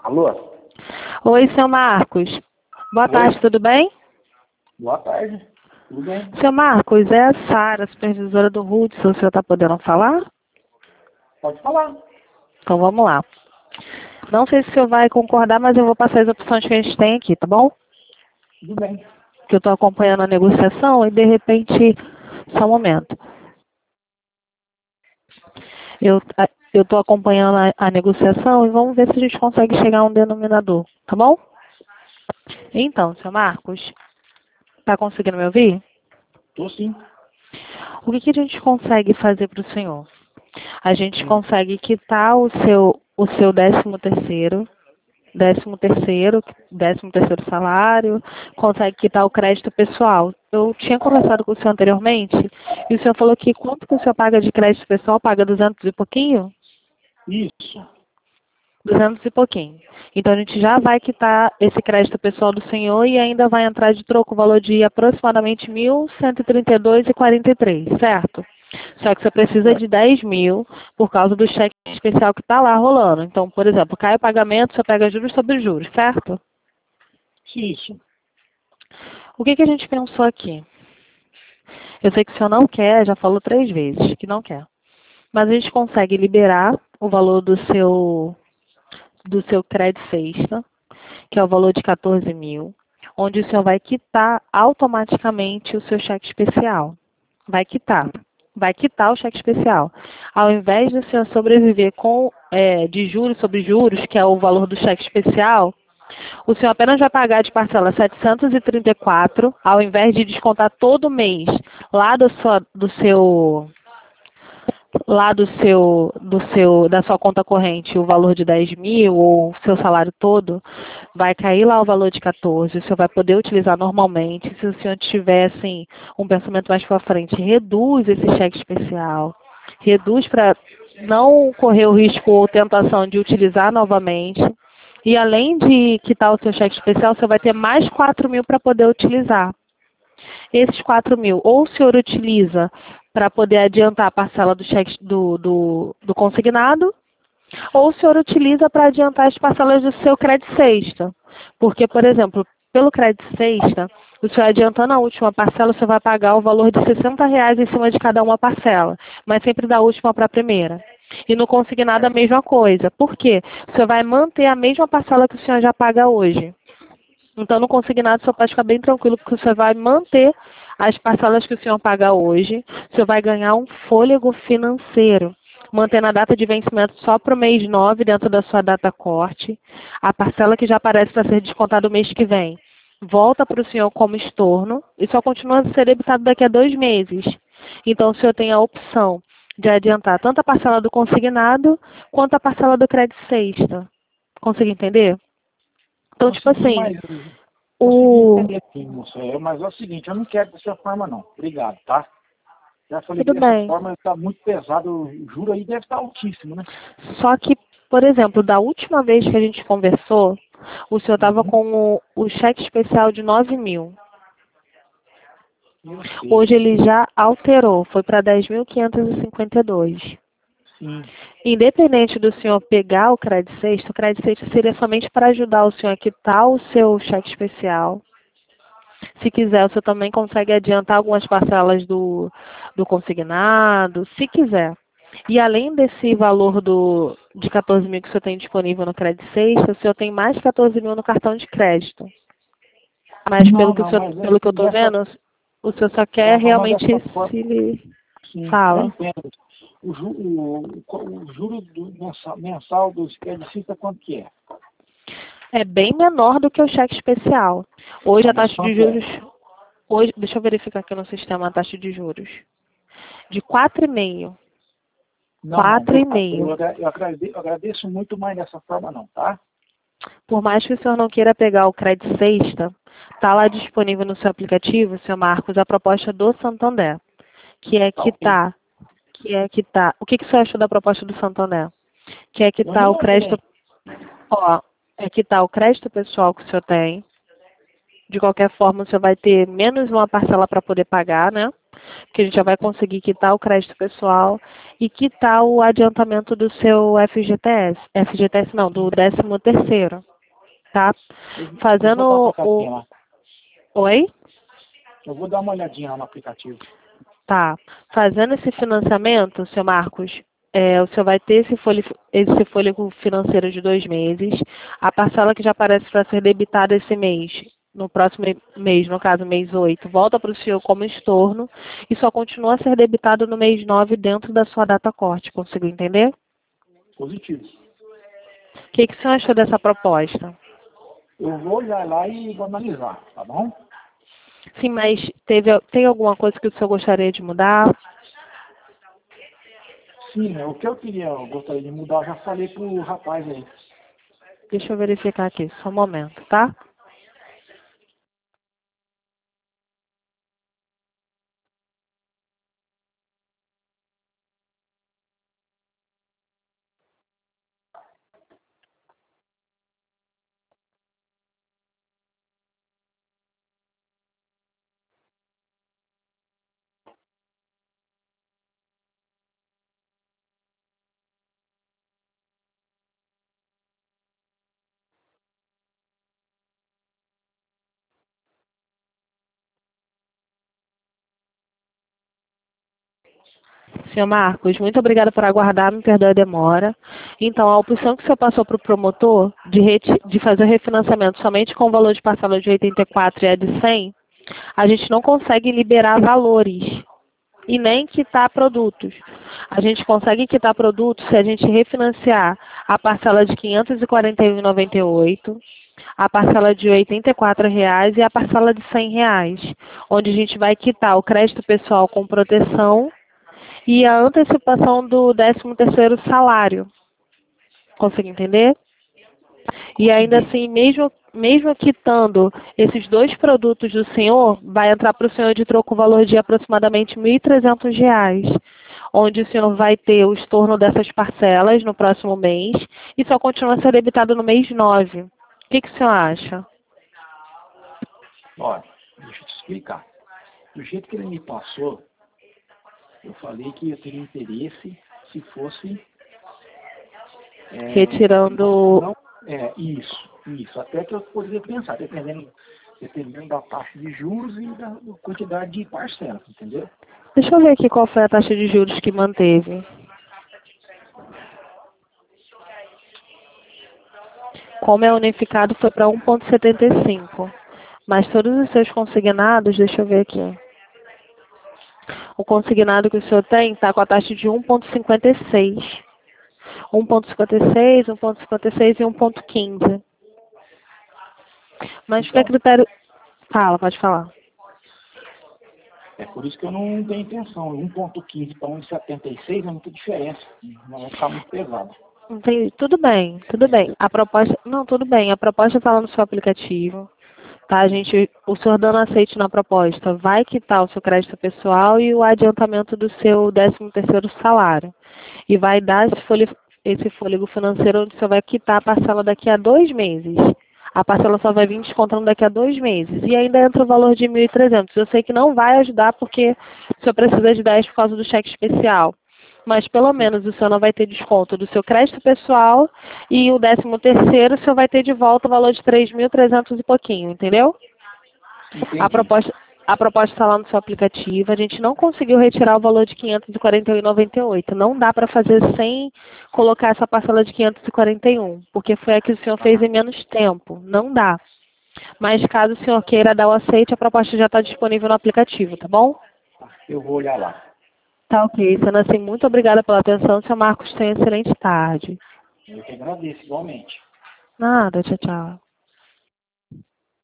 Alô? Oi, seu Marcos. Boa tarde, tudo bem? Boa tarde. Tudo bem? Seu Marcos, é a Sara, supervisora do Hudson. O senhor está podendo falar? Pode falar. Então vamos lá. Não sei se o senhor vai concordar, mas eu vou passar as opções que a gente tem aqui, tá bom? Tudo bem. Que eu estou acompanhando a negociação e de repente... Só um momento. Eu estou acompanhando a negociação e vamos ver se a gente consegue chegar a um denominador, tá bom? Então, seu Marcos, está conseguindo me ouvir? Tô sim. O que a gente consegue fazer para o senhor? A gente consegue quitar o seu décimo terceiro salário, consegue quitar o crédito pessoal. Eu tinha conversado com o senhor anteriormente e o senhor falou que quanto que o senhor paga de crédito pessoal? Paga 200 e pouquinho? Isso. 200 e pouquinho. Então a gente já vai quitar esse crédito pessoal do senhor e ainda vai entrar de troco o valor de aproximadamente 1.132,43, certo? Só que você precisa de 10 mil por causa do cheque especial que está lá rolando. Então, por exemplo, cai o pagamento, você pega juros sobre juros, certo? Isso. O que a gente pensou aqui? Eu sei que o senhor não quer, já falou 3 vezes que não quer. Mas a gente consegue liberar o valor do seu crédito sexta, que é o valor de 14 mil, onde o senhor vai quitar automaticamente o seu cheque especial. Vai quitar. Vai quitar o cheque especial. Ao invés do senhor sobreviver com de juros sobre juros, que é o valor do cheque especial, o senhor apenas vai pagar de parcela 734, ao invés de descontar todo mês lá da sua conta corrente o valor de 10 mil ou o seu salário todo, vai cair lá o valor de 14, o senhor vai poder utilizar normalmente. Se o senhor tiver assim, um pensamento mais para frente, reduz esse cheque especial, reduz para não correr o risco ou tentação de utilizar novamente. E além de quitar o seu cheque especial, você vai ter mais 4 mil para poder utilizar. Esses 4 mil, ou o senhor utiliza para poder adiantar a parcela do cheque do consignado, ou o senhor utiliza para adiantar as parcelas do seu crédito sexta. Porque, por exemplo, pelo crédito sexta, o senhor adiantando a última parcela, você vai pagar o valor de R$ 60 em cima de cada uma parcela, mas sempre da última para a primeira. E no consignado a mesma coisa. Por quê? O senhor vai manter a mesma parcela que o senhor já paga hoje. Então, no consignado, o senhor pode ficar bem tranquilo, porque o senhor vai manter as parcelas que o senhor paga hoje, o senhor vai ganhar um fôlego financeiro, mantendo a data de vencimento só para o mês 9 dentro da sua data corte. A parcela que já aparece para ser descontada o mês que vem volta para o senhor como estorno e só continua a ser debitado daqui a 2 meses. Então, o senhor tem a opção de adiantar tanto a parcela do consignado quanto a parcela do crédito sexta. Consegue entender? Então, tipo assim, Consegui entender aqui, moça. Mas é o seguinte, eu não quero dessa forma não. Obrigado, tá? Já falei que tudo dessa bem. forma está muito pesado, o juro aí deve estar altíssimo, né? Só que, por exemplo, da última vez que a gente conversou, o senhor estava com o cheque especial de 9 mil. Hoje ele já alterou, foi para 10.552. Sim. Independente do senhor pegar o crédito sexta seria somente para ajudar o senhor a quitar o seu cheque especial. Se quiser, o senhor também consegue adiantar algumas parcelas do consignado, se quiser. E além desse valor de 14 mil que o senhor tem disponível no crédito sexta, o senhor tem mais 14 mil no cartão de crédito. Mas pelo que eu estou vendo, o senhor só quer realmente Sim, eu fala. entendo. O juro mensal dos credicistas quanto que é? É bem menor do que o cheque especial. Hoje a taxa de juros... Hoje, deixa eu verificar aqui no sistema a taxa de juros. De 4,5. 4,5. Eu agradeço muito, mais dessa forma não, tá? Por mais que o senhor não queira pegar o crédito sexta, está lá disponível no seu aplicativo, seu Marcos, a proposta do Santander, que é quitar. O que o senhor achou da proposta do Santander? Que é quitar o crédito. É quitar o crédito pessoal que o senhor tem. De qualquer forma, o senhor vai ter menos uma parcela para poder pagar, né? porque a gente já vai conseguir quitar o crédito pessoal e quitar o adiantamento do seu FGTS. FGTS não, do 13º, tá? Eu vou dar Fazendo uma o... lá. Oi? Eu vou dar uma olhadinha lá no aplicativo. Tá. Fazendo esse financiamento, seu Marcos, o senhor vai ter esse fôlego financeiro de 2 meses. A parcela que já aparece para ser debitada esse mês, no próximo mês, no caso, mês 8, volta para o senhor como estorno e só continua a ser debitado no mês 9 dentro da sua data corte. Conseguiu entender? Positivo. O que o senhor achou dessa proposta? Eu vou olhar lá e vou analisar, tá bom? Sim, mas tem alguma coisa que o senhor gostaria de mudar? Sim, o que eu gostaria de mudar, eu já falei pro rapaz aí. Deixa eu verificar aqui, só um momento, tá? Senhor Marcos, muito obrigada por aguardar, me perdoe a demora. Então, a opção que o senhor passou para o promotor de fazer o refinanciamento somente com o valor de parcela de 84 e a de 100, a gente não consegue liberar valores e nem quitar produtos. A gente consegue quitar produtos se a gente refinanciar a parcela de R$ 541,98, a parcela de R$ 84,00 e a parcela de R$ 100,00, onde a gente vai quitar o crédito pessoal com proteção e a antecipação do 13º salário. Consegue entender? E ainda assim, mesmo quitando esses 2 produtos do senhor, vai entrar para o senhor de troco o valor de aproximadamente R$ 1.300, onde o senhor vai ter o estorno dessas parcelas no próximo mês e só continua a ser debitado no mês 9. O que o senhor acha? Olha, deixa eu te explicar. Do jeito que ele me passou, eu falei que eu teria interesse se fosse... Retirando... Isso. Até que eu poderia pensar, dependendo da taxa de juros e da quantidade de parcelas, entendeu? Deixa eu ver aqui qual foi a taxa de juros que manteve. Como é unificado, foi para 1,75. Mas todos os seus consignados, deixa eu ver aqui. O consignado que o senhor tem está com a taxa de 1,56. 1,56, 1,56 e 1,15. Mas que Então, critério... Fala, pode falar. é por isso que eu não tenho intenção. 1,15 para 1,76 é muita diferença. Não vai ficar muito pesado. Entendi. Tudo bem, tudo bem. A proposta... Não, tudo bem. A proposta está lá no seu aplicativo. Tá, o senhor dando aceite na proposta vai quitar o seu crédito pessoal e o adiantamento do seu 13º salário. E vai dar esse fôlego financeiro onde o senhor vai quitar a parcela daqui a 2 meses. A parcela só vai vir descontando daqui a 2 meses. E ainda entra o valor de 1.300. Eu sei que não vai ajudar porque o senhor precisa de 10 por causa do cheque especial. Mas pelo menos o senhor não vai ter desconto do seu crédito pessoal e o 13º o senhor vai ter de volta o valor de 3.300 e pouquinho, entendeu? Entendi. A proposta está lá no seu aplicativo. A gente não conseguiu retirar o valor de 541,98. Não dá para fazer sem colocar essa parcela de 541, porque foi a que o senhor fez em menos tempo. Não dá. Mas caso o senhor queira dar o aceite, a proposta já está disponível no aplicativo, tá bom? Eu vou olhar lá. Tá ok. Sendo assim, muito obrigada pela atenção. Seu Marcos, tenha excelente tarde. Eu que agradeço, igualmente. Nada, tchau, tchau.